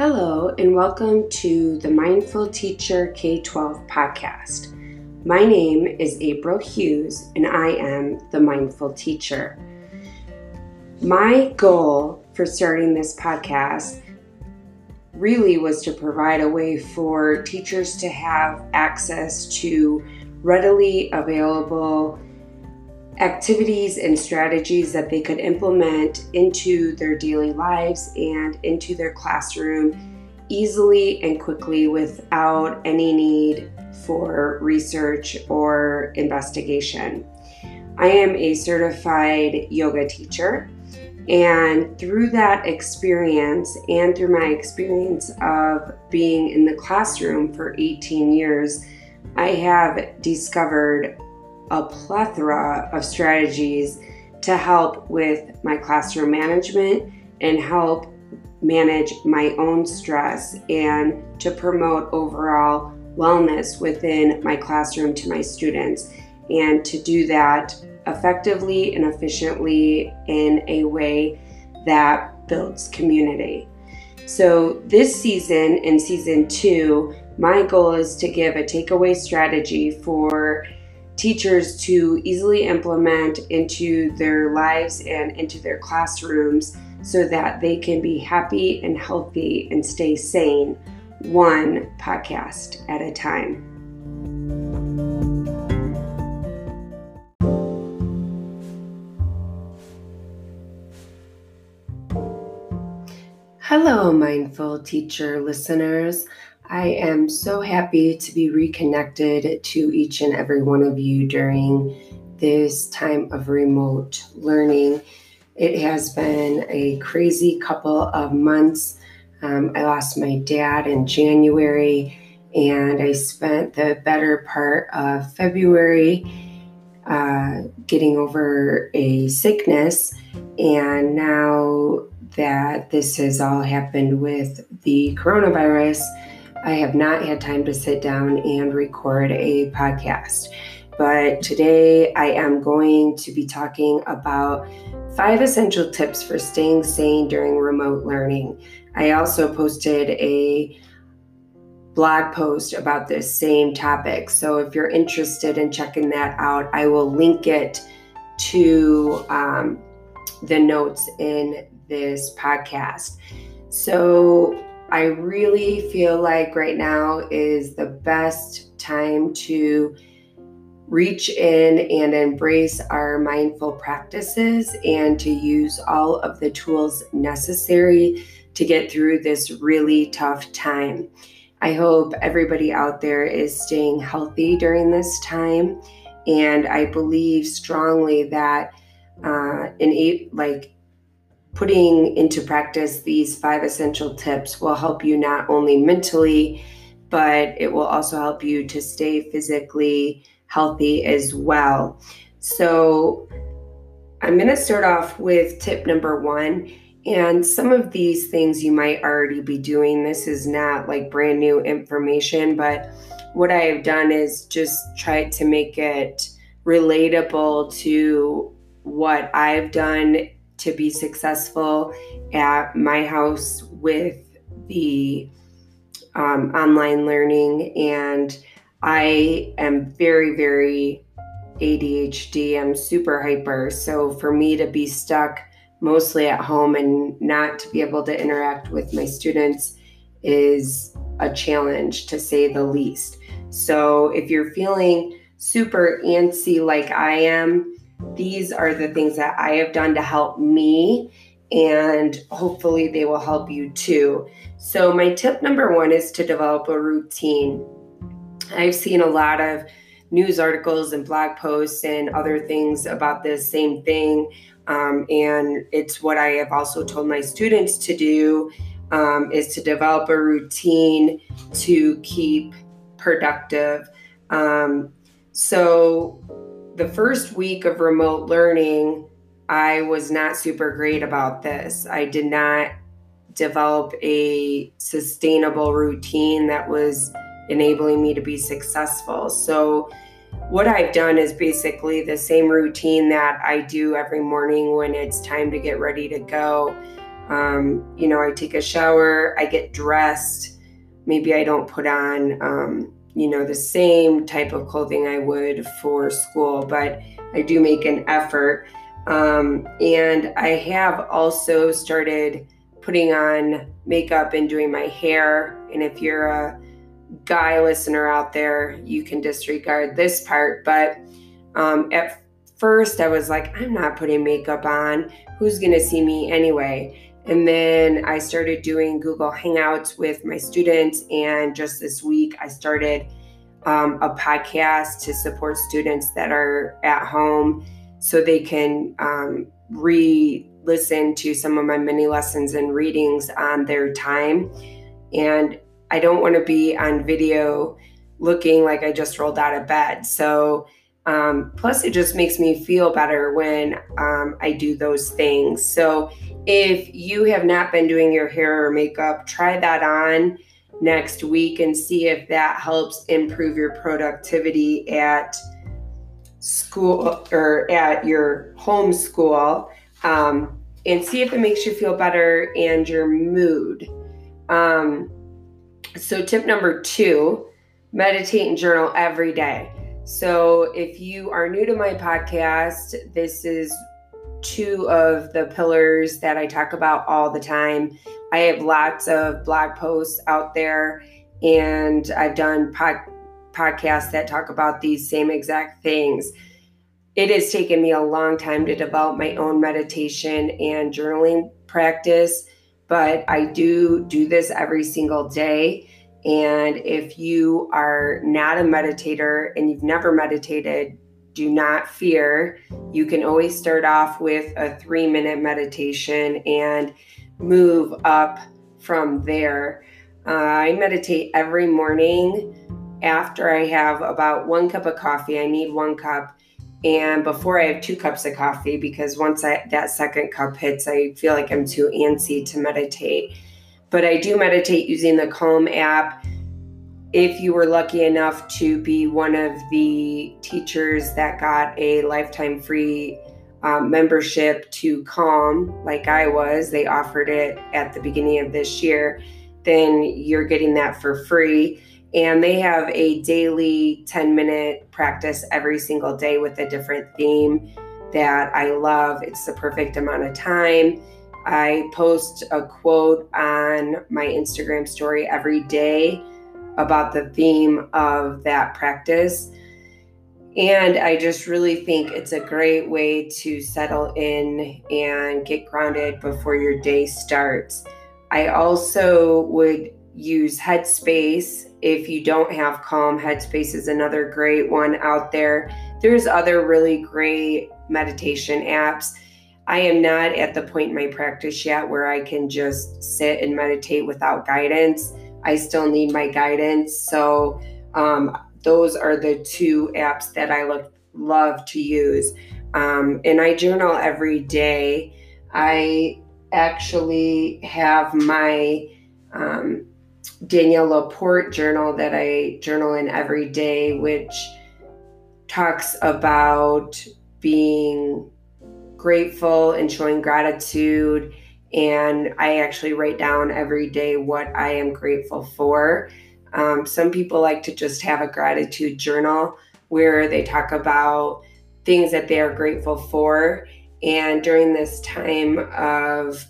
Hello and welcome to the Mindful Teacher K-12 podcast. My name is April Hughes and I am the Mindful Teacher. My goal for starting this podcast really was to provide a way for teachers to have access to readily available activities and strategies that they could implement into their daily lives and into their classroom easily and quickly without any need for research or investigation. I am a certified yoga teacher, and through that experience and through my experience of being in the classroom for 18 years, I have discovered a plethora of strategies to help with my classroom management and help manage my own stress and to promote overall wellness within my classroom to my students, and to do that effectively and efficiently in a way that builds community. So this season, in season 2, my goal is to give a takeaway strategy for teachers to easily implement into their lives and into their classrooms so that they can be happy and healthy and stay sane, one podcast at a time. Hello, Mindful Teacher listeners. I am so happy to be reconnected to each and every one of you during this time of remote learning. It has been a crazy couple of months. I lost my dad in January, and I spent the better part of February getting over a sickness, and now that this has all happened with the coronavirus, I have not had time to sit down and record a podcast. But today I am going to be talking about 5 essential tips for staying sane during remote learning. I also posted a blog post about this same topic. So if you're interested in checking that out, I will link it to the notes in this podcast. So I really feel like right now is the best time to reach in and embrace our mindful practices and to use all of the tools necessary to get through this really tough time. I hope everybody out there is staying healthy during this time, and I believe strongly that putting into practice these 5 essential tips will help you not only mentally, but it will also help you to stay physically healthy as well. So I'm going to start off with tip number 1. And some of these things you might already be doing. This is not like brand new information, but what I have done is just try to make it relatable to what I've done to be successful at my house with the online learning. And I am very, very ADHD. I'm super hyper. So for me to be stuck mostly at home and not to be able to interact with my students is a challenge, to say the least. So if you're feeling super antsy like I am, these are the things that I have done to help me, and hopefully they will help you too. So my tip number 1 is to develop a routine. I've seen a lot of news articles and blog posts and other things about this same thing. And it's what I have also told my students to do, is to develop a routine to keep productive. So the first week of remote learning, I was not super great about this. I did not develop a sustainable routine that was enabling me to be successful. So what I've done is basically the same routine that I do every morning when it's time to get ready to go. I take a shower, I get dressed. Maybe I don't put on, the same type of clothing I would for school, but I do make an effort. And I have also started putting on makeup and doing my hair. And if you're a guy listener out there, you can disregard this part. But at first I was like, I'm not putting makeup on. Who's going to see me anyway? And then I started doing Google Hangouts with my students. And just this week, I started a podcast to support students that are at home so they can re-listen to some of my mini lessons and readings on their time. And I don't want to be on video looking like I just rolled out of bed. So plus it just makes me feel better when I do those things. So if you have not been doing your hair or makeup, try that on next week and see if that helps improve your productivity at school or at your home school, and see if it makes you feel better and your mood. So tip number 2, meditate and journal every day. So if you are new to my podcast, this is 2 of the pillars that I talk about all the time. I have lots of blog posts out there, and I've done podcasts that talk about these same exact things. It has taken me a long time to develop my own meditation and journaling practice, but I do this every single day. And if you are not a meditator and you've never meditated, do not fear. You can always start off with a 3-minute meditation and move up from there. I meditate every morning after I have about 1 cup of coffee. I need 1 cup. And before I have 2 cups of coffee, because once that second cup hits, I feel like I'm too antsy to meditate. But I do meditate using the Calm app. If you were lucky enough to be one of the teachers that got a lifetime free membership to Calm, like I was, they offered it at the beginning of this year, then you're getting that for free. And they have a daily 10-minute practice every single day with a different theme that I love. It's the perfect amount of time. I post a quote on my Instagram story every day about the theme of that practice. And I just really think it's a great way to settle in and get grounded before your day starts. I also would use Headspace. If you don't have Calm, Headspace is another great one out there. There's other really great meditation apps. I am not at the point in my practice yet where I can just sit and meditate without guidance. I still need my guidance. So those are the 2 apps that I love to use. And I journal every day. I actually have my Danielle Laporte journal that I journal in every day, which talks about being grateful and showing gratitude. And I actually write down every day what I am grateful for. Some people like to just have a gratitude journal where they talk about things that they are grateful for. And during this time of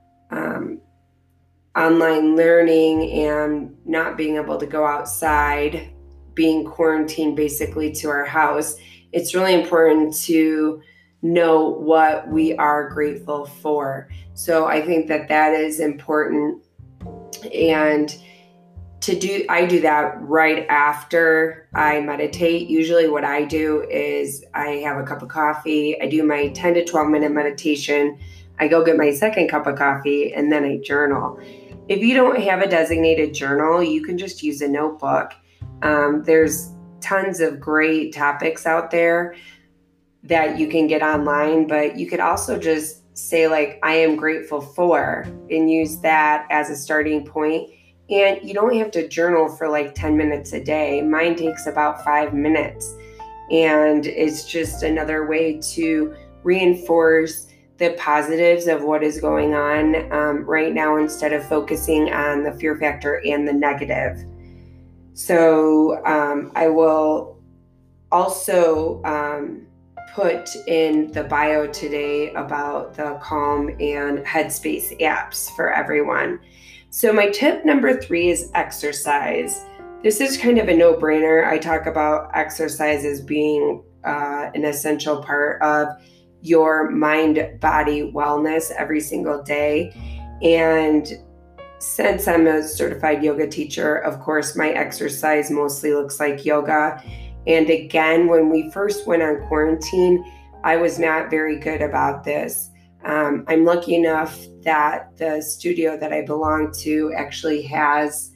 online learning and not being able to go outside, being quarantined basically to our house, it's really important to know what we are grateful for. So I think that is important. And I do that right after I meditate. Usually what I do is I have a cup of coffee, I do my 10 to 12 minute meditation, I go get my second cup of coffee, and then I journal. If you don't have a designated journal, you can just use a notebook. There's tons of great topics out there that you can get online, but you could also just say like, I am grateful for, and use that as a starting point. And you don't have to journal for like 10 minutes a day. Mine takes about 5 minutes. And it's just another way to reinforce the positives of what is going on right now instead of focusing on the fear factor and the negative. So I will also put in the bio today about the Calm and Headspace apps for everyone. So my tip number 3 is exercise. This is kind of a no-brainer. I talk about exercise as being an essential part of your mind-body wellness every single day. And since I'm a certified yoga teacher, of course, my exercise mostly looks like yoga. And again, when we first went on quarantine, I was not very good about this. I'm lucky enough that the studio that I belong to actually has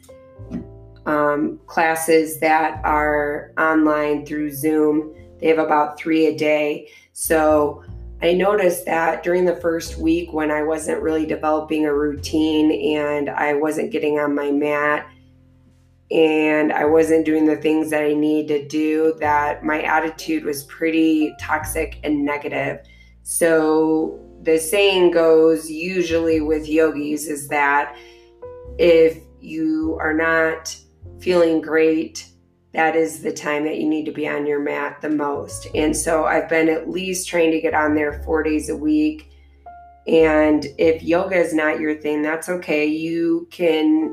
classes that are online through Zoom. They have about 3 a day. So I noticed that during the first week when I wasn't really developing a routine and I wasn't getting on my mat and I wasn't doing the things that I needed to do, that my attitude was pretty toxic and negative. So the saying goes usually with yogis is that if you are not feeling great, that is the time that you need to be on your mat the most. And so I've been at least trying to get on there 4 days a week. And if yoga is not your thing, that's okay. You can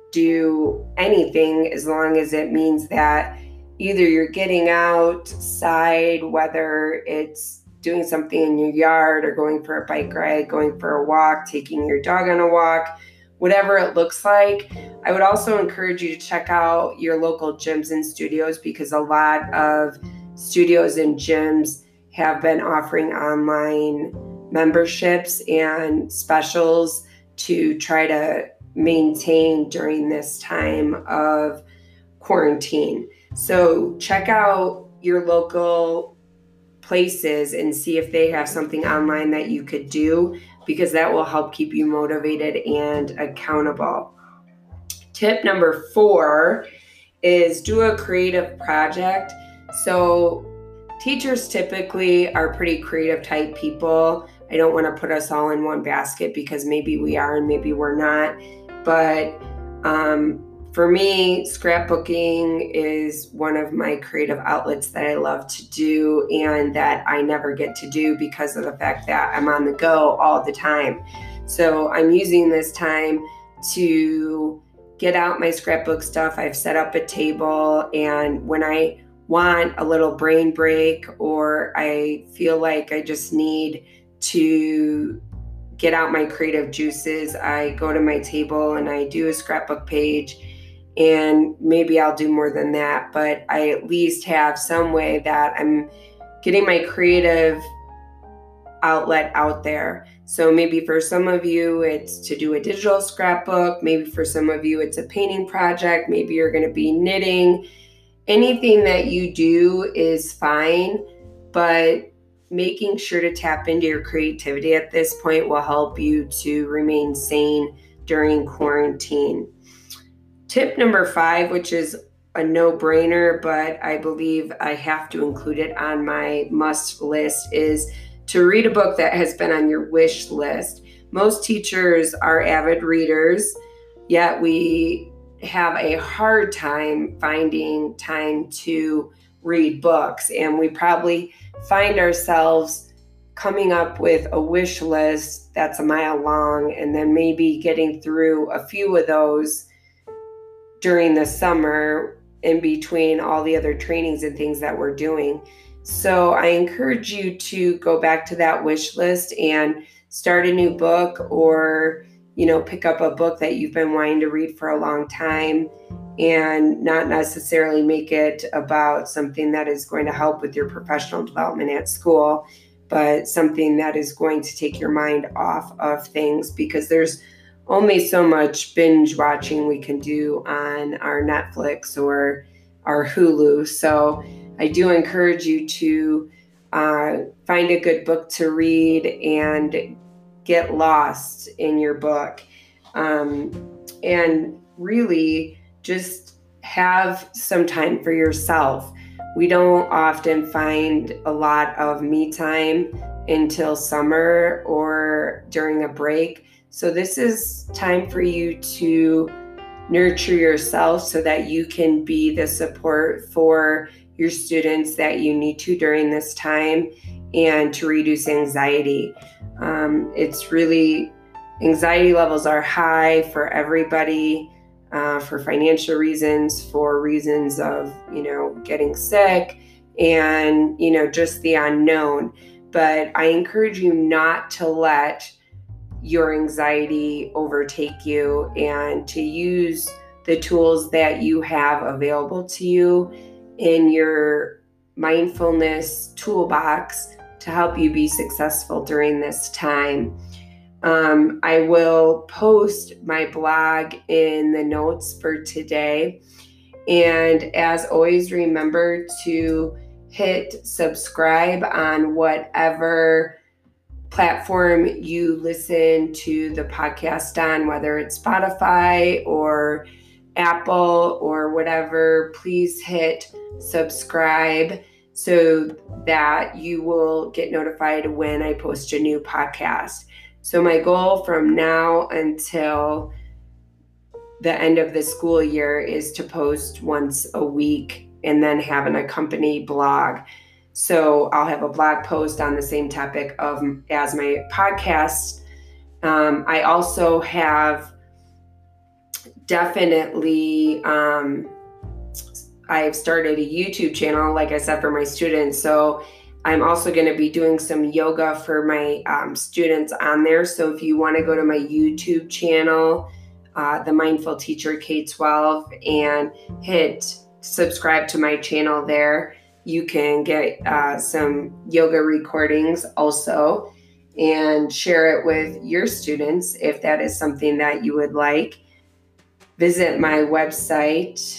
do anything as long as it means that either you're getting outside, whether it's doing something in your yard or going for a bike ride, going for a walk, taking your dog on a walk, whatever it looks like. I would also encourage you to check out your local gyms and studios, because a lot of studios and gyms have been offering online memberships and specials to try to maintain during this time of quarantine. So check out your local places and see if they have something online that you could do, because that will help keep you motivated and accountable. Tip number 4 is do a creative project. So teachers typically are pretty creative type people. I don't want to put us all in one basket, because maybe we are and maybe we're not. But for me, scrapbooking is one of my creative outlets that I love to do and that I never get to do because of the fact that I'm on the go all the time. So I'm using this time to get out my scrapbook stuff. I've set up a table, and when I want a little brain break or I feel like I just need to get out my creative juices, I go to my table and I do a scrapbook page. And maybe I'll do more than that, but I at least have some way that I'm getting my creative outlet out there. So maybe for some of you, it's to do a digital scrapbook. Maybe for some of you, it's a painting project. Maybe you're going to be knitting. Anything that you do is fine, but making sure to tap into your creativity at this point will help you to remain sane during quarantine. Tip number 5, which is a no-brainer, but I believe I have to include it on my must list, is to read a book that has been on your wish list. Most teachers are avid readers, yet we have a hard time finding time to read books. And we probably find ourselves coming up with a wish list that's a mile long, and then maybe getting through a few of those during the summer in between all the other trainings and things that we're doing. So I encourage you to go back to that wish list and start a new book, or, pick up a book that you've been wanting to read for a long time, and not necessarily make it about something that is going to help with your professional development at school, but something that is going to take your mind off of things, because there's only so much binge watching we can do on our Netflix or our Hulu. So I do encourage you to find a good book to read and get lost in your book. And really just have some time for yourself. We don't often find a lot of me time until summer or during a break. So this is time for you to nurture yourself so that you can be the support for your students that you need to during this time, and to reduce anxiety. It's really, anxiety levels are high for everybody, for financial reasons, for reasons of, getting sick, and, just the unknown. But I encourage you not to let your anxiety overtake you, and to use the tools that you have available to you in your mindfulness toolbox to help you be successful during this time. I will post my blog in the notes for today. And as always, remember to hit subscribe on whatever platform you listen to the podcast on, whether it's Spotify or Apple or whatever. Please hit subscribe so that you will get notified when I post a new podcast. So my goal from now until the end of the school year is to post once a week and then have an accompanying blog. So I'll have a blog post on the same topic as my podcast. I also have definitely, I've started a YouTube channel, like I said, for my students. So I'm also going to be doing some yoga for my students on there. So if you want to go to my YouTube channel, The Mindful Teacher K-12, and hit subscribe to my channel there, you can get some yoga recordings also, and share it with your students if that is something that you would like. Visit my website,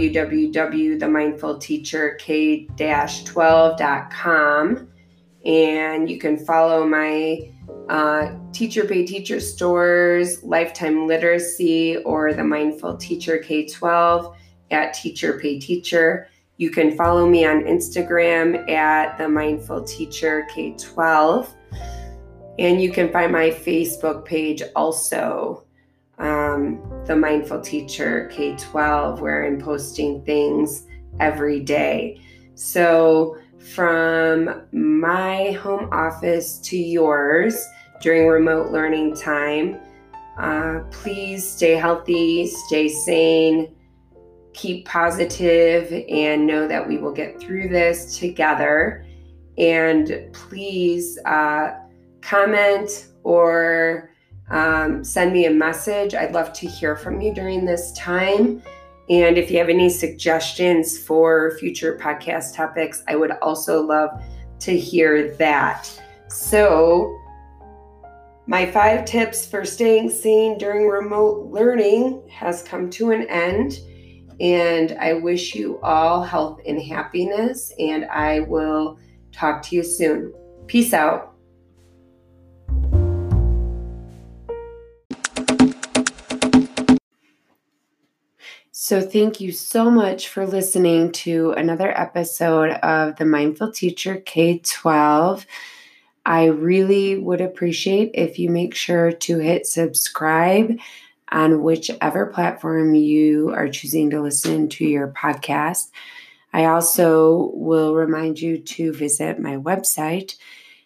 www.themindfulteacherk-12.com, and you can follow my Teacher Pay Teacher stores, Lifetime Literacy, or The Mindful Teacher K-12 at Teacher Pay Teacher. You can follow me on Instagram at The Mindful Teacher K-12, and you can find my Facebook page also, The Mindful Teacher K-12, where I'm posting things every day. So from my home office to yours during remote learning time, please stay healthy, stay sane, keep positive, and know that we will get through this together. And please comment or send me a message. I'd love to hear from you during this time. And if you have any suggestions for future podcast topics, I would also love to hear that. So my 5 tips for staying sane during remote learning has come to an end. And I wish you all health and happiness, and I will talk to you soon. Peace out. So thank you so much for listening to another episode of The Mindful Teacher K-12. I really would appreciate if you make sure to hit subscribe on whichever platform you are choosing to listen to your podcast. I also will remind you to visit my website,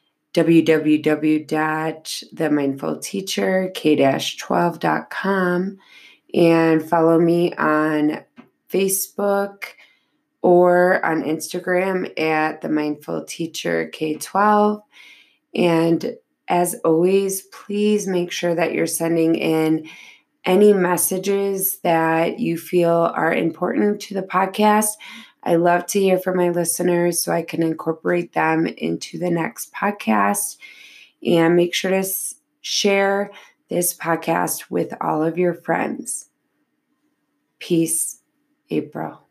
www.themindfulteacherk-12.com, and follow me on Facebook or on Instagram at The Mindful Teacher K-12. And as always, please make sure that you're sending in any messages that you feel are important to the podcast. I love to hear from my listeners so I can incorporate them into the next podcast. And make sure to share this podcast with all of your friends. Peace, April.